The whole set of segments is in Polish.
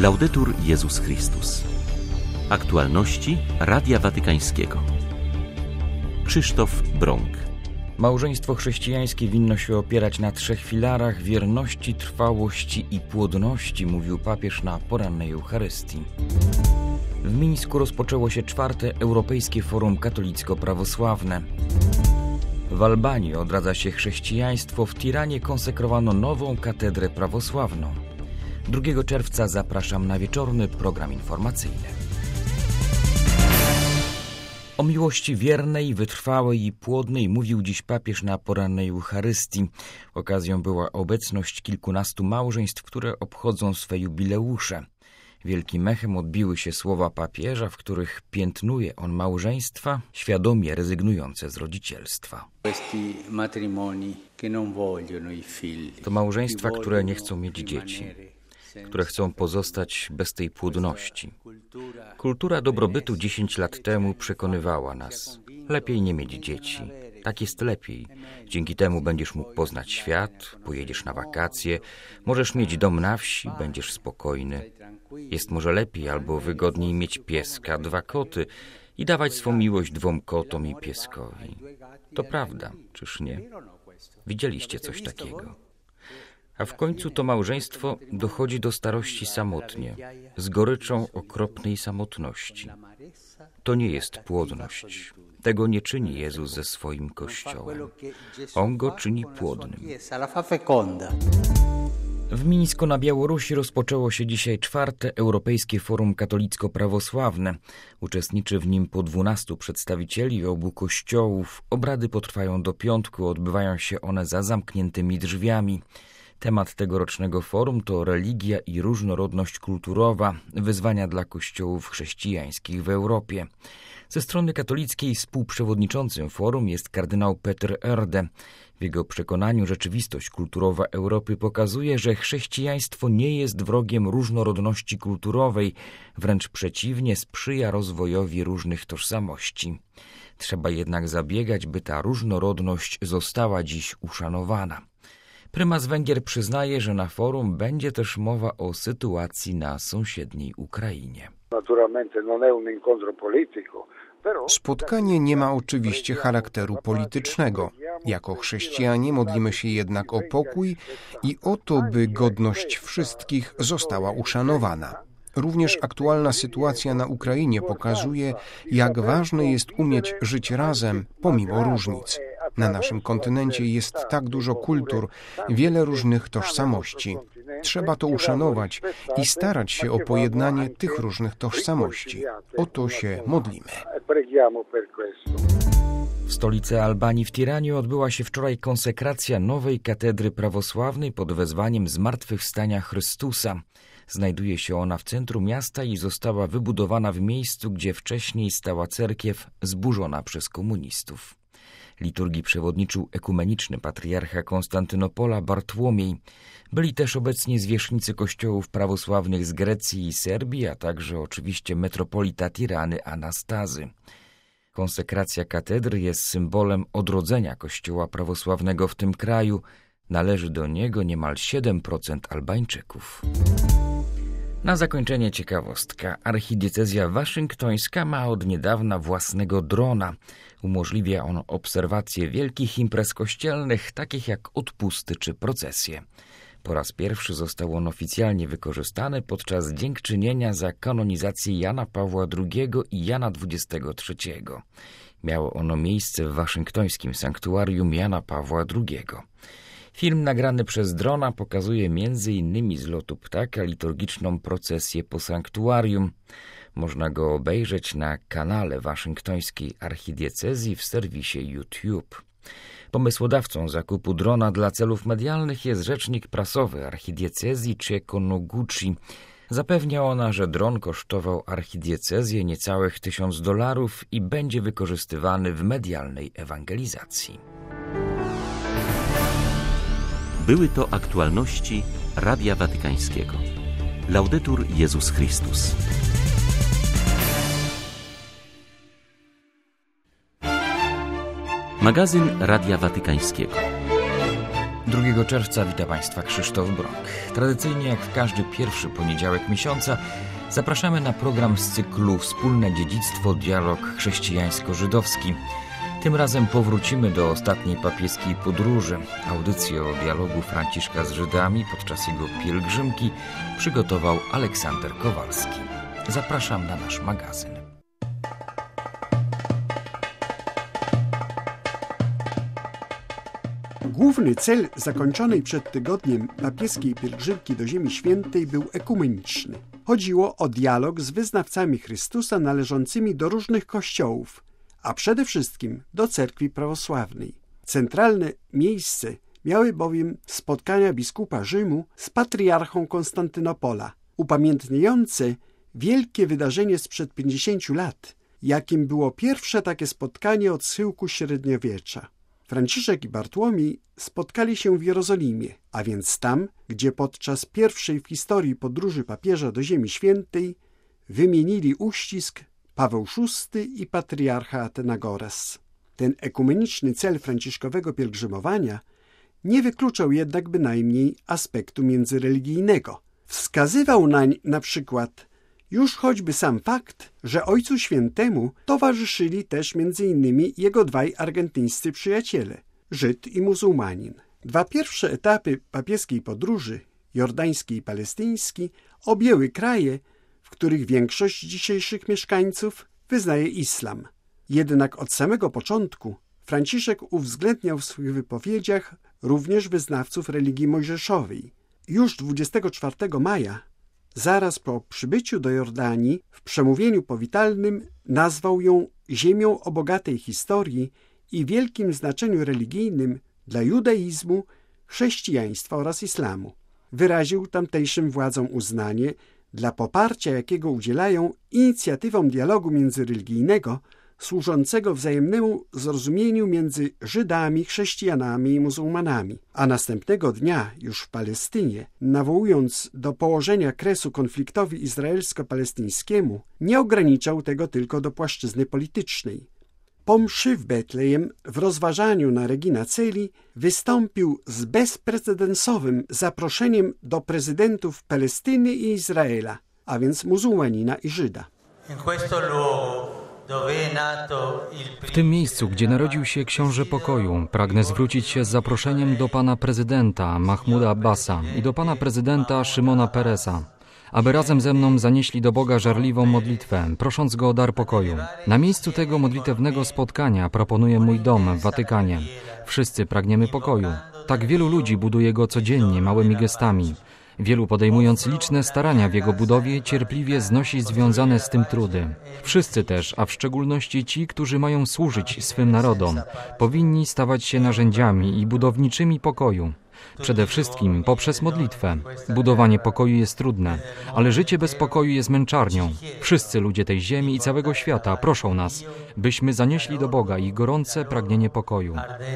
Laudetur Jezus Chrystus. Aktualności Radia Watykańskiego. Krzysztof Brąk. Małżeństwo chrześcijańskie winno się opierać na 3 filarach: wierności, trwałości i płodności, mówił papież na porannej Eucharystii. W Mińsku rozpoczęło się 4. Europejskie Forum Katolicko-Prawosławne. W Albanii odradza się chrześcijaństwo, w Tiranie konsekrowano nową katedrę prawosławną. 2 czerwca zapraszam na wieczorny program informacyjny. O miłości wiernej, wytrwałej i płodnej mówił dziś papież na porannej Eucharystii. Okazją była obecność kilkunastu małżeństw, które obchodzą swe jubileusze. Wielkim echem odbiły się słowa papieża, w których piętnuje on małżeństwa świadomie rezygnujące z rodzicielstwa. To małżeństwa, które nie chcą mieć dzieci, które chcą pozostać bez tej płodności. Kultura dobrobytu 10 lat temu przekonywała nas: lepiej nie mieć dzieci. Tak jest lepiej. Dzięki temu będziesz mógł poznać świat, pojedziesz na wakacje, możesz mieć dom na wsi, będziesz spokojny. Jest może lepiej albo wygodniej mieć pieska, 2 koty i dawać swą miłość 2 kotom i pieskowi. To prawda, czyż nie? Widzieliście coś takiego? A w końcu to małżeństwo dochodzi do starości samotnie, z goryczą okropnej samotności. To nie jest płodność. Tego nie czyni Jezus ze swoim Kościołem. On go czyni płodnym. W Mińsku na Białorusi rozpoczęło się dzisiaj 4. Europejskie Forum Katolicko-Prawosławne. Uczestniczy w nim po 12 przedstawicieli obu kościołów. Obrady potrwają do piątku, odbywają się one za zamkniętymi drzwiami. Temat tegorocznego forum to religia i różnorodność kulturowa, wyzwania dla kościołów chrześcijańskich w Europie. Ze strony katolickiej współprzewodniczącym forum jest kardynał Peter Erde. W jego przekonaniu rzeczywistość kulturowa Europy pokazuje, że chrześcijaństwo nie jest wrogiem różnorodności kulturowej, wręcz przeciwnie, sprzyja rozwojowi różnych tożsamości. Trzeba jednak zabiegać, by ta różnorodność została dziś uszanowana. Prymas Węgier przyznaje, że na forum będzie też mowa o sytuacji na sąsiedniej Ukrainie. Spotkanie nie ma oczywiście charakteru politycznego. Jako chrześcijanie modlimy się jednak o pokój i o to, by godność wszystkich została uszanowana. Również aktualna sytuacja na Ukrainie pokazuje, jak ważne jest umieć żyć razem pomimo różnic. Na naszym kontynencie jest tak dużo kultur, wiele różnych tożsamości. Trzeba to uszanować i starać się o pojednanie tych różnych tożsamości. O to się modlimy. W stolicy Albanii, w Tiranie, odbyła się wczoraj konsekracja nowej katedry prawosławnej pod wezwaniem Zmartwychwstania Chrystusa. Znajduje się ona w centrum miasta i została wybudowana w miejscu, gdzie wcześniej stała cerkiew zburzona przez komunistów. Liturgii przewodniczył ekumeniczny patriarcha Konstantynopola Bartłomiej. Byli też obecni zwierzchnicy kościołów prawosławnych z Grecji i Serbii, a także oczywiście metropolita Tirany Anastazy. Konsekracja katedry jest symbolem odrodzenia kościoła prawosławnego w tym kraju. Należy do niego niemal 7% Albańczyków. Na zakończenie ciekawostka. Archidiecezja waszyngtońska ma od niedawna własnego drona. Umożliwia on obserwację wielkich imprez kościelnych, takich jak odpusty czy procesje. Po raz pierwszy został on oficjalnie wykorzystany podczas dziękczynienia za kanonizację Jana Pawła II i Jana XXIII. Miało ono miejsce w waszyngtońskim sanktuarium Jana Pawła II. Film nagrany przez drona pokazuje m.in. z lotu ptaka liturgiczną procesję po sanktuarium. Można go obejrzeć na kanale waszyngtońskiej archidiecezji w serwisie YouTube. Pomysłodawcą zakupu drona dla celów medialnych jest rzecznik prasowy archidiecezji Chieko Noguchi. Zapewnia ona, że dron kosztował archidiecezję niecałych $1000 i będzie wykorzystywany w medialnej ewangelizacji. Były to aktualności Radia Watykańskiego. Laudetur Jezus Chrystus. Magazyn Radia Watykańskiego. 2 czerwca wita Państwa Krzysztof Brąk. Tradycyjnie jak w każdy pierwszy poniedziałek miesiąca zapraszamy na program z cyklu Wspólne dziedzictwo, dialog chrześcijańsko-żydowski. Tym razem powrócimy do ostatniej papieskiej podróży. Audycję o dialogu Franciszka z Żydami podczas jego pielgrzymki przygotował Aleksander Kowalski. Zapraszam na nasz magazyn. Główny cel zakończonej przed tygodniem papieskiej pielgrzymki do Ziemi Świętej był ekumeniczny. Chodziło o dialog z wyznawcami Chrystusa należącymi do różnych kościołów, a przede wszystkim do cerkwi prawosławnej. Centralne miejsce miały bowiem spotkania biskupa Rzymu z patriarchą Konstantynopola, upamiętniające wielkie wydarzenie sprzed 50 lat, jakim było pierwsze takie spotkanie od schyłku średniowiecza. Franciszek i Bartłomiej spotkali się w Jerozolimie, a więc tam, gdzie podczas pierwszej w historii podróży papieża do Ziemi Świętej wymienili uścisk Paweł VI i patriarcha Athenagoras. Ten ekumeniczny cel franciszkowego pielgrzymowania nie wykluczał jednak bynajmniej aspektu międzyreligijnego. Wskazywał nań na przykład już choćby sam fakt, że Ojcu Świętemu towarzyszyli też m.in. jego dwaj argentyńscy przyjaciele, Żyd i muzułmanin. 2 pierwsze etapy papieskiej podróży, jordański i palestyński, objęły kraje, w których większość dzisiejszych mieszkańców wyznaje islam. Jednak od samego początku Franciszek uwzględniał w swych wypowiedziach również wyznawców religii mojżeszowej. Już 24 maja, zaraz po przybyciu do Jordanii, w przemówieniu powitalnym nazwał ją ziemią o bogatej historii i wielkim znaczeniu religijnym dla judaizmu, chrześcijaństwa oraz islamu. Wyraził tamtejszym władzom uznanie dla poparcia, jakiego udzielają inicjatywom dialogu międzyreligijnego służącego wzajemnemu zrozumieniu między Żydami, chrześcijanami i muzułmanami. A następnego dnia, już w Palestynie, nawołując do położenia kresu konfliktowi izraelsko-palestyńskiemu, nie ograniczał tego tylko do płaszczyzny politycznej. Po mszy w Betlejem, w rozważaniu na Regina Coeli, wystąpił z bezprecedensowym zaproszeniem do prezydentów Palestyny i Izraela, a więc muzułmanina i Żyda. W tym miejscu, gdzie narodził się książę pokoju, pragnę zwrócić się z zaproszeniem do pana prezydenta Mahmuda Abbasa i do pana prezydenta Szymona Peresa, aby razem ze mną zanieśli do Boga żarliwą modlitwę, prosząc Go o dar pokoju. Na miejscu tego modlitewnego spotkania proponuję mój dom w Watykanie. Wszyscy pragniemy pokoju. Tak wielu ludzi buduje go codziennie, małymi gestami. Wielu, podejmując liczne starania w jego budowie, cierpliwie znosi związane z tym trudy. Wszyscy też, a w szczególności ci, którzy mają służyć swym narodom, powinni stawać się narzędziami i budowniczymi pokoju. Przede wszystkim poprzez modlitwę. Budowanie pokoju jest trudne, ale życie bez pokoju jest męczarnią. Wszyscy ludzie tej ziemi i całego świata proszą nas, byśmy zanieśli do Boga ich gorące pragnienie pokoju.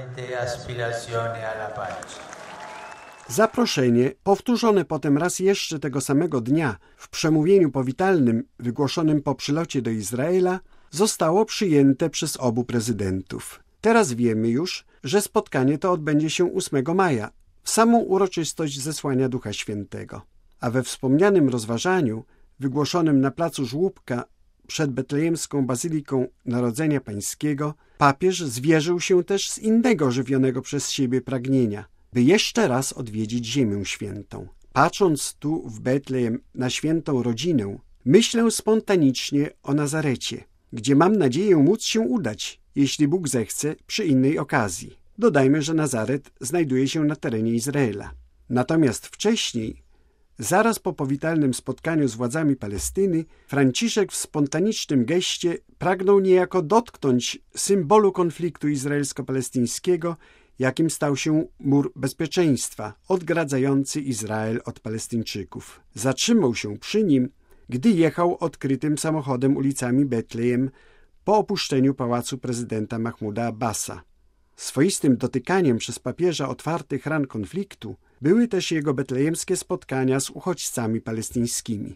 Zaproszenie, powtórzone potem raz jeszcze tego samego dnia w przemówieniu powitalnym wygłoszonym po przylocie do Izraela, zostało przyjęte przez obu prezydentów. Teraz wiemy już, że spotkanie to odbędzie się 8 maja, w samą uroczystość zesłania Ducha Świętego. A we wspomnianym rozważaniu, wygłoszonym na placu Żłóbka przed betlejemską Bazyliką Narodzenia Pańskiego, papież zwierzył się też z innego żywionego przez siebie pragnienia, by jeszcze raz odwiedzić Ziemię Świętą. Patrząc tu w Betlejem na świętą rodzinę, myślę spontanicznie o Nazarecie, gdzie mam nadzieję móc się udać, jeśli Bóg zechce, przy innej okazji. Dodajmy, że Nazaret znajduje się na terenie Izraela. Natomiast wcześniej, zaraz po powitalnym spotkaniu z władzami Palestyny, Franciszek w spontanicznym geście pragnął niejako dotknąć symbolu konfliktu izraelsko-palestyńskiego, jakim stał się mur bezpieczeństwa, odgradzający Izrael od Palestyńczyków. Zatrzymał się przy nim, gdy jechał odkrytym samochodem ulicami Betlejem po opuszczeniu pałacu prezydenta Mahmuda Abbasa. Swoistym dotykaniem przez papieża otwartych ran konfliktu były też jego betlejemskie spotkania z uchodźcami palestyńskimi.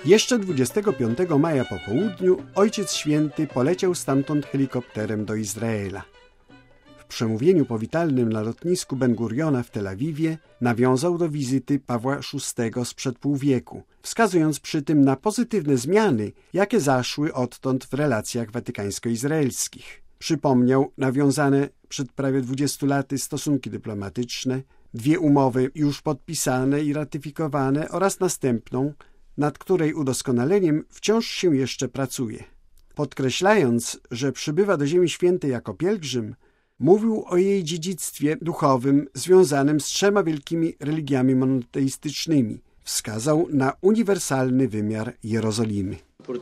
Jeszcze 25 maja po południu Ojciec Święty poleciał stamtąd helikopterem do Izraela. W przemówieniu powitalnym na lotnisku Ben Guriona w Tel Awiwie nawiązał do wizyty Pawła VI sprzed pół wieku, wskazując przy tym na pozytywne zmiany, jakie zaszły odtąd w relacjach watykańsko-izraelskich. Przypomniał nawiązane przed prawie 20 laty stosunki dyplomatyczne, 2 umowy już podpisane i ratyfikowane oraz następną, nad której udoskonaleniem wciąż się jeszcze pracuje. Podkreślając, że przybywa do Ziemi Świętej jako pielgrzym, mówił o jej dziedzictwie duchowym związanym z 3 wielkimi religiami monoteistycznymi. Wskazał na uniwersalny wymiar Jerozolimy.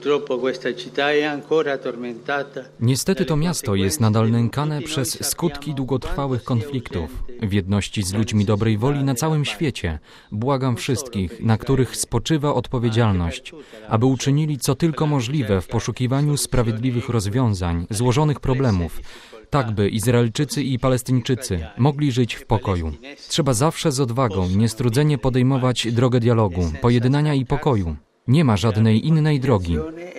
Niestety to miasto jest nadal nękane przez skutki długotrwałych konfliktów. W jedności z ludźmi dobrej woli na całym świecie błagam wszystkich, na których spoczywa odpowiedzialność, aby uczynili co tylko możliwe w poszukiwaniu sprawiedliwych rozwiązań złożonych problemów, tak by Izraelczycy i Palestyńczycy mogli żyć w pokoju. Trzeba zawsze z odwagą i niestrudzenie podejmować drogę dialogu, pojednania i pokoju. Nie ma żadnej innej drogi.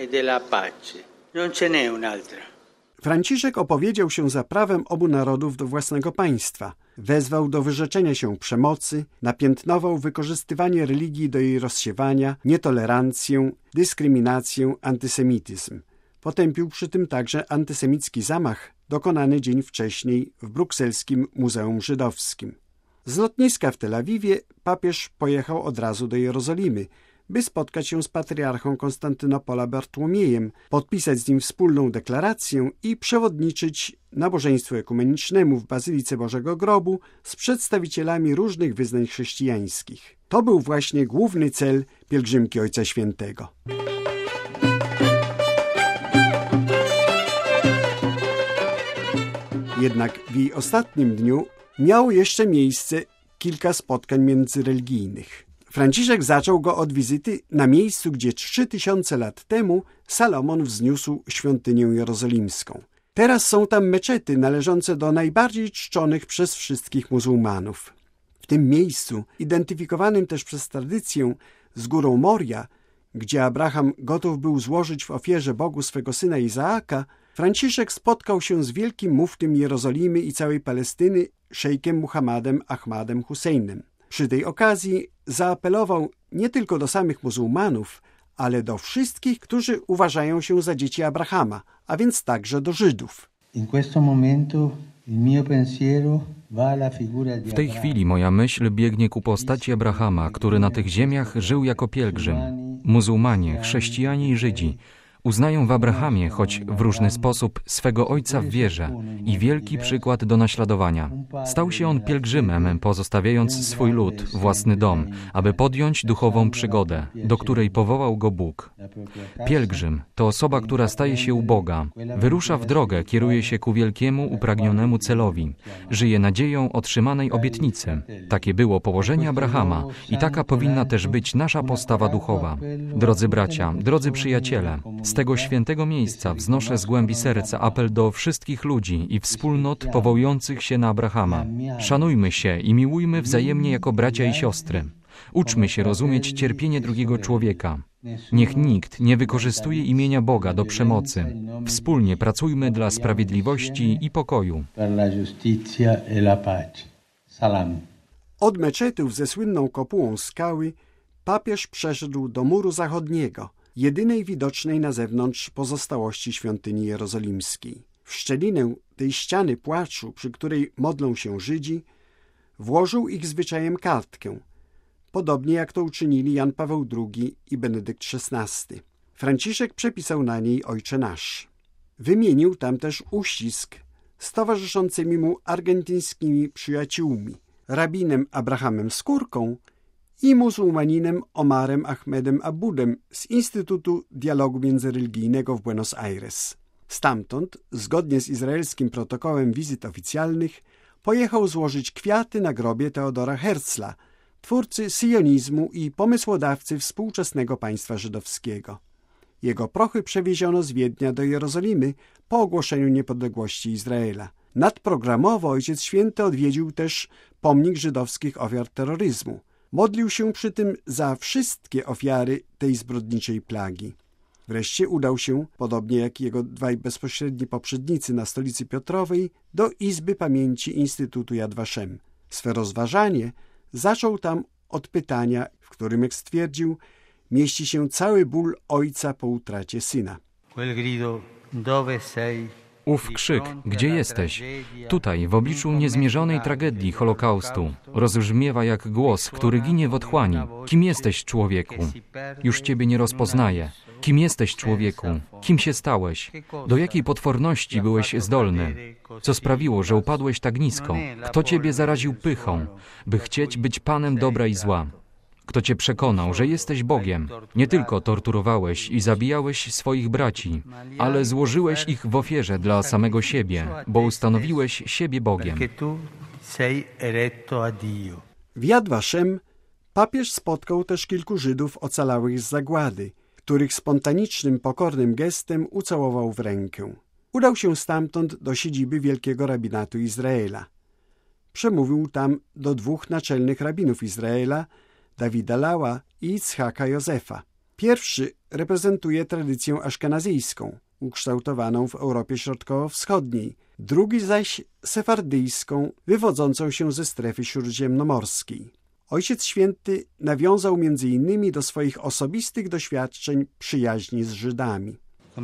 Franciszek opowiedział się za prawem obu narodów do własnego państwa. Wezwał do wyrzeczenia się przemocy, napiętnował wykorzystywanie religii do jej rozsiewania, nietolerancję, dyskryminację, antysemityzm. Potępił przy tym także antysemicki zamach dokonany dzień wcześniej w brukselskim Muzeum Żydowskim. Z lotniska w Tel Awiwie papież pojechał od razu do Jerozolimy, by spotkać się z patriarchą Konstantynopola Bartłomiejem, podpisać z nim wspólną deklarację i przewodniczyć nabożeństwu ekumenicznemu w Bazylice Bożego Grobu z przedstawicielami różnych wyznań chrześcijańskich. To był właśnie główny cel pielgrzymki Ojca Świętego. Jednak w jej ostatnim dniu miało jeszcze miejsce kilka spotkań międzyreligijnych. Franciszek zaczął go od wizyty na miejscu, gdzie 3000 lat temu Salomon wzniósł świątynię jerozolimską. Teraz są tam meczety należące do najbardziej czczonych przez wszystkich muzułmanów. W tym miejscu, identyfikowanym też przez tradycję z górą Moria, gdzie Abraham gotów był złożyć w ofierze Bogu swego syna Izaaka, Franciszek spotkał się z wielkim muftym Jerozolimy i całej Palestyny, szejkiem Muhammadem Ahmadem Husseinem. Przy tej okazji zaapelował nie tylko do samych muzułmanów, ale do wszystkich, którzy uważają się za dzieci Abrahama, a więc także do Żydów. W tej chwili moja myśl biegnie ku postaci Abrahama, który na tych ziemiach żył jako pielgrzym. Muzułmanie, chrześcijanie i Żydzi uznają w Abrahamie, choć w różny sposób, swego ojca w wierze i wielki przykład do naśladowania. Stał się on pielgrzymem, pozostawiając swój lud, własny dom, aby podjąć duchową przygodę, do której powołał go Bóg. Pielgrzym to osoba, która staje się u Boga, wyrusza w drogę, kieruje się ku wielkiemu, upragnionemu celowi, żyje nadzieją otrzymanej obietnicy. Takie było położenie Abrahama i taka powinna też być nasza postawa duchowa. Drodzy bracia, drodzy przyjaciele, z tego świętego miejsca wznoszę z głębi serca apel do wszystkich ludzi i wspólnot powołujących się na Abrahama. Szanujmy się i miłujmy wzajemnie jako bracia i siostry. Uczmy się rozumieć cierpienie drugiego człowieka. Niech nikt nie wykorzystuje imienia Boga do przemocy. Wspólnie pracujmy dla sprawiedliwości i pokoju. Od meczetów ze słynną kopułą skały papież przeszedł do muru zachodniego, jedynej widocznej na zewnątrz pozostałości świątyni jerozolimskiej. W szczelinę tej ściany płaczu, przy której modlą się Żydzi, włożył ich zwyczajem kartkę, podobnie jak to uczynili Jan Paweł II i Benedykt XVI. Franciszek przepisał na niej Ojcze Nasz. Wymienił tam też uścisk z towarzyszącymi mu argentyńskimi przyjaciółmi, rabinem Abrahamem Skórką i muzułmaninem Omarem Ahmedem Abudem z Instytutu Dialogu Międzyreligijnego w Buenos Aires. Stamtąd, zgodnie z izraelskim protokołem wizyt oficjalnych, pojechał złożyć kwiaty na grobie Teodora Herzla, twórcy syjonizmu i pomysłodawcy współczesnego państwa żydowskiego. Jego prochy przewieziono z Wiednia do Jerozolimy po ogłoszeniu niepodległości Izraela. Nadprogramowo Ojciec Święty odwiedził też pomnik żydowskich ofiar terroryzmu. Modlił się przy tym za wszystkie ofiary tej zbrodniczej plagi. Wreszcie udał się, podobnie jak jego dwaj bezpośredni poprzednicy na stolicy Piotrowej, do Izby Pamięci Instytutu Yad Vashem. Swe rozważanie zaczął tam od pytania, w którym, jak stwierdził, mieści się cały ból ojca po utracie syna. Ów krzyk, gdzie jesteś? Tutaj, w obliczu niezmierzonej tragedii Holokaustu, rozbrzmiewa jak głos, który ginie w otchłani. Kim jesteś, człowieku? Już ciebie nie rozpoznaję. Kim jesteś, człowieku? Kim się stałeś? Do jakiej potworności byłeś zdolny? Co sprawiło, że upadłeś tak nisko? Kto ciebie zaraził pychą, by chcieć być Panem dobra i zła? Kto cię przekonał, że jesteś Bogiem? Nie tylko torturowałeś i zabijałeś swoich braci, ale złożyłeś ich w ofierze dla samego siebie, bo ustanowiłeś siebie Bogiem. W Yad Vashem papież spotkał też kilku Żydów ocalałych z zagłady, których spontanicznym, pokornym gestem ucałował w rękę. Udał się stamtąd do siedziby Wielkiego Rabinatu Izraela. Przemówił tam do dwóch naczelnych rabinów Izraela, Dawida Laua i Itzhaka Józefa. Pierwszy reprezentuje tradycję aszkenazyjską, ukształtowaną w Europie Środkowo-Wschodniej, drugi zaś sefardyjską, wywodzącą się ze strefy śródziemnomorskiej. Ojciec Święty nawiązał m.in. do swoich osobistych doświadczeń przyjaźni z Żydami.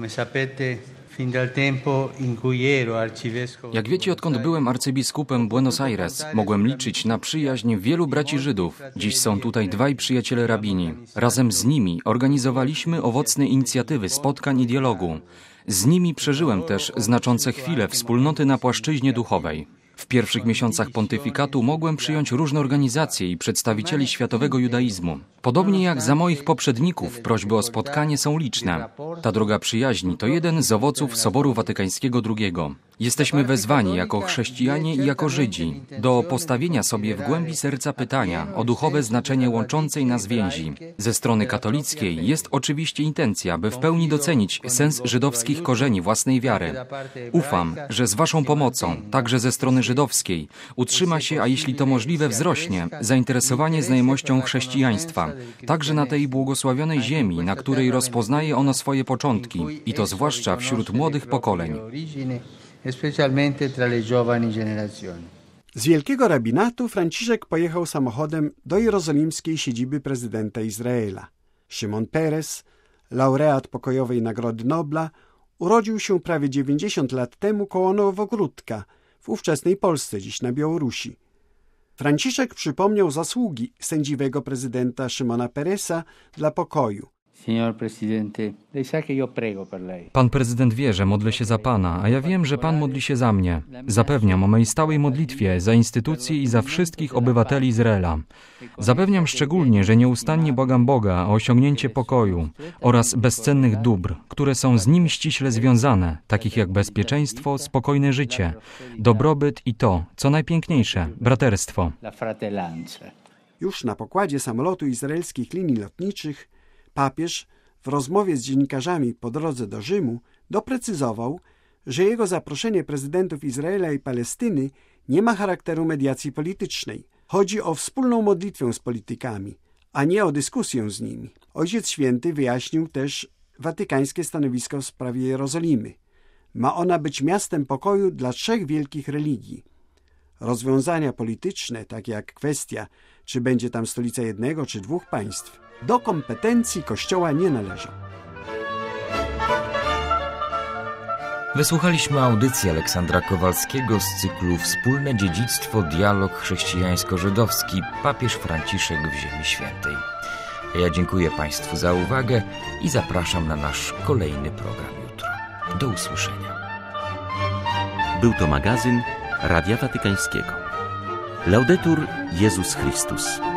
Jak wiecie, odkąd byłem arcybiskupem Buenos Aires, mogłem liczyć na przyjaźń wielu braci Żydów. Dziś są tutaj dwaj przyjaciele rabini. Razem z nimi organizowaliśmy owocne inicjatywy spotkań i dialogu. Z nimi przeżyłem też znaczące chwile wspólnoty na płaszczyźnie duchowej. W pierwszych miesiącach pontyfikatu mogłem przyjąć różne organizacje i przedstawicieli światowego judaizmu. Podobnie jak za moich poprzedników, prośby o spotkanie są liczne. Ta droga przyjaźni to jeden z owoców Soboru Watykańskiego II. Jesteśmy wezwani jako chrześcijanie i jako Żydzi do postawienia sobie w głębi serca pytania o duchowe znaczenie łączącej nas więzi. Ze strony katolickiej jest oczywiście intencja, by w pełni docenić sens żydowskich korzeni własnej wiary. Ufam, że z waszą pomocą, także ze strony żydowskiej, utrzyma się, a jeśli to możliwe wzrośnie, zainteresowanie znajomością chrześcijaństwa, także na tej błogosławionej ziemi, na której rozpoznaje ono swoje początki, i to zwłaszcza wśród młodych pokoleń. Z Wielkiego Rabinatu Franciszek pojechał samochodem do jerozolimskiej siedziby prezydenta Izraela. Szymon Peres, laureat pokojowej Nagrody Nobla, urodził się prawie 90 lat temu koło Nowogródka, w ówczesnej Polsce, dziś na Białorusi. Franciszek przypomniał zasługi sędziwego prezydenta Szymona Peresa dla pokoju. Pan prezydent wie, że modlę się za pana, a ja wiem, że pan modli się za mnie. Zapewniam o mojej stałej modlitwie za instytucje i za wszystkich obywateli Izraela. Zapewniam szczególnie, że nieustannie błagam Boga o osiągnięcie pokoju oraz bezcennych dóbr, które są z nim ściśle związane, takich jak bezpieczeństwo, spokojne życie, dobrobyt i to, co najpiękniejsze, braterstwo. Już na pokładzie samolotu izraelskich linii lotniczych papież w rozmowie z dziennikarzami po drodze do Rzymu doprecyzował, że jego zaproszenie prezydentów Izraela i Palestyny nie ma charakteru mediacji politycznej. Chodzi o wspólną modlitwę z politykami, a nie o dyskusję z nimi. Ojciec Święty wyjaśnił też watykańskie stanowisko w sprawie Jerozolimy. Ma ona być miastem pokoju dla trzech wielkich religii. Rozwiązania polityczne, takie jak kwestia, czy będzie tam stolica jednego czy dwóch państw, do kompetencji Kościoła nie należą. Wysłuchaliśmy audycji Aleksandra Kowalskiego z cyklu Wspólne dziedzictwo, dialog chrześcijańsko-żydowski, papież Franciszek w Ziemi Świętej. Ja dziękuję Państwu za uwagę i zapraszam na nasz kolejny program jutro. Do usłyszenia. Był to magazyn Radia Watykańskiego. Laudetur Jezus Chrystus.